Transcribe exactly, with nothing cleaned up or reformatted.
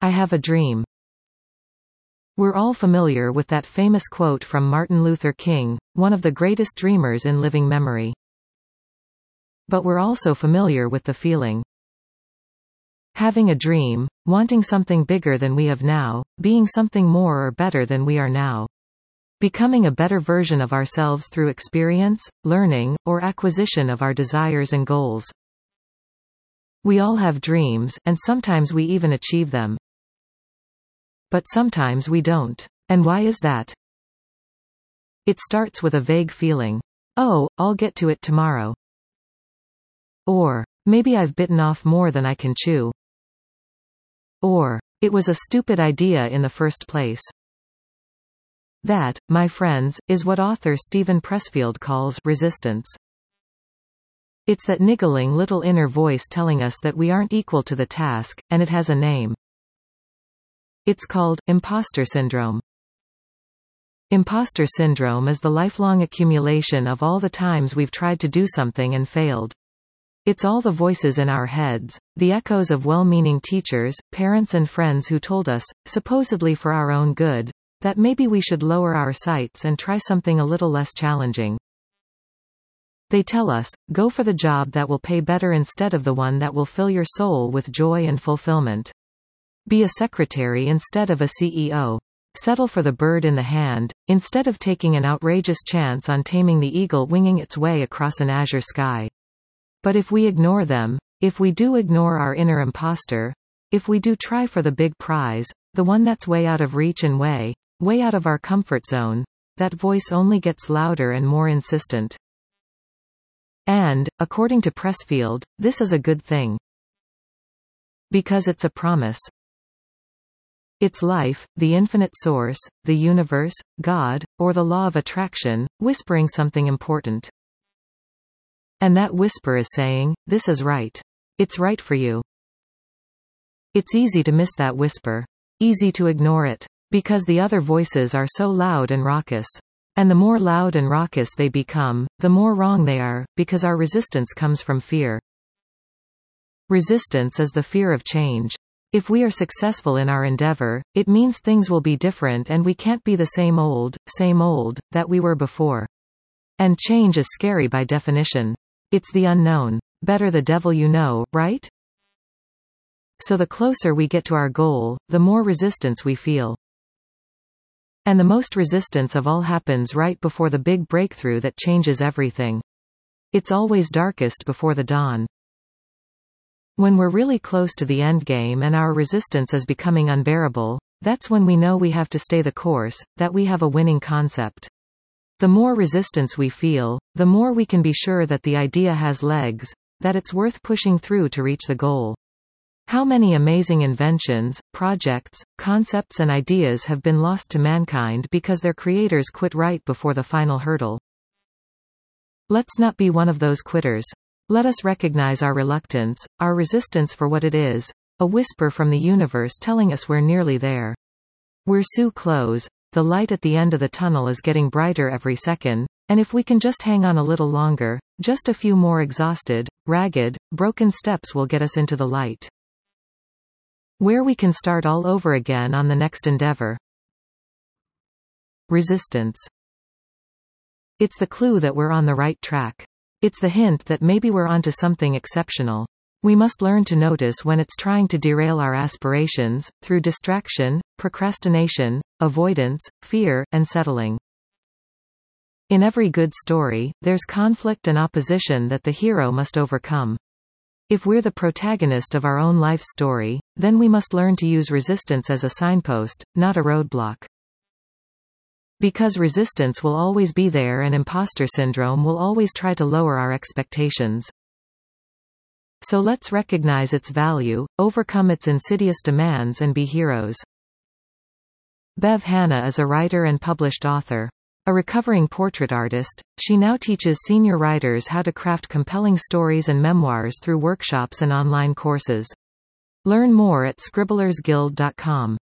I have a dream. We're all familiar with that famous quote from Martin Luther King, one of the greatest dreamers in living memory. But we're also familiar with the feeling. Having a dream, wanting something bigger than we have now, being something more or better than we are now. Becoming a better version of ourselves through experience, learning, or acquisition of our desires and goals. We all have dreams, and sometimes we even achieve them. But sometimes we don't. And why is that? It starts with a vague feeling. Oh, I'll get to it tomorrow. Or, maybe I've bitten off more than I can chew. Or, it was a stupid idea in the first place. That, my friends, is what author Steven Pressfield calls resistance. It's that niggling little inner voice telling us that we aren't equal to the task, and it has a name. It's called imposter syndrome. Imposter syndrome is the lifelong accumulation of all the times we've tried to do something and failed. It's all the voices in our heads, the echoes of well-meaning teachers, parents and friends who told us, supposedly for our own good, that maybe we should lower our sights and try something a little less challenging. They tell us, go for the job that will pay better instead of the one that will fill your soul with joy and fulfillment. Be a secretary instead of a C E O. Settle for the bird in the hand, instead of taking an outrageous chance on taming the eagle winging its way across an azure sky. But if we ignore them, if we do ignore our inner imposter, if we do try for the big prize, the one that's way out of reach and way, way out of our comfort zone, that voice only gets louder and more insistent. And, according to Pressfield, this is a good thing. Because it's a promise. It's life, the infinite source, the universe, God, or the law of attraction, whispering something important. And that whisper is saying, this is right. It's right for you. It's easy to miss that whisper. Easy to ignore it. Because the other voices are so loud and raucous. And the more loud and raucous they become, the more wrong they are, because our resistance comes from fear. Resistance is the fear of change. If we are successful in our endeavor, it means things will be different and we can't be the same old, same old, that we were before. And change is scary by definition. It's the unknown. Better the devil you know, right? So the closer we get to our goal, the more resistance we feel. And the most resistance of all happens right before the big breakthrough that changes everything. It's always darkest before the dawn. When we're really close to the endgame and our resistance is becoming unbearable, that's when we know we have to stay the course, that we have a winning concept. The more resistance we feel, the more we can be sure that the idea has legs, that it's worth pushing through to reach the goal. How many amazing inventions, projects, concepts and ideas have been lost to mankind because their creators quit right before the final hurdle? Let's not be one of those quitters. Let us recognize our reluctance, our resistance for what it is, a whisper from the universe telling us we're nearly there. We're so close, the light at the end of the tunnel is getting brighter every second, and if we can just hang on a little longer, just a few more exhausted, ragged, broken steps will get us into the light. Where we can start all over again on the next endeavor. Resistance. It's the clue that we're on the right track. It's the hint that maybe we're onto something exceptional. We must learn to notice when it's trying to derail our aspirations, through distraction, procrastination, avoidance, fear, and settling. In every good story, there's conflict and opposition that the hero must overcome. If we're the protagonist of our own life story, then we must learn to use resistance as a signpost, not a roadblock. Because resistance will always be there and imposter syndrome will always try to lower our expectations. So let's recognize its value, overcome its insidious demands and be heroes. Bev Hanna is a writer and published author. A recovering portrait artist, she now teaches senior writers how to craft compelling stories and memoirs through workshops and online courses. Learn more at scribblers guild dot com.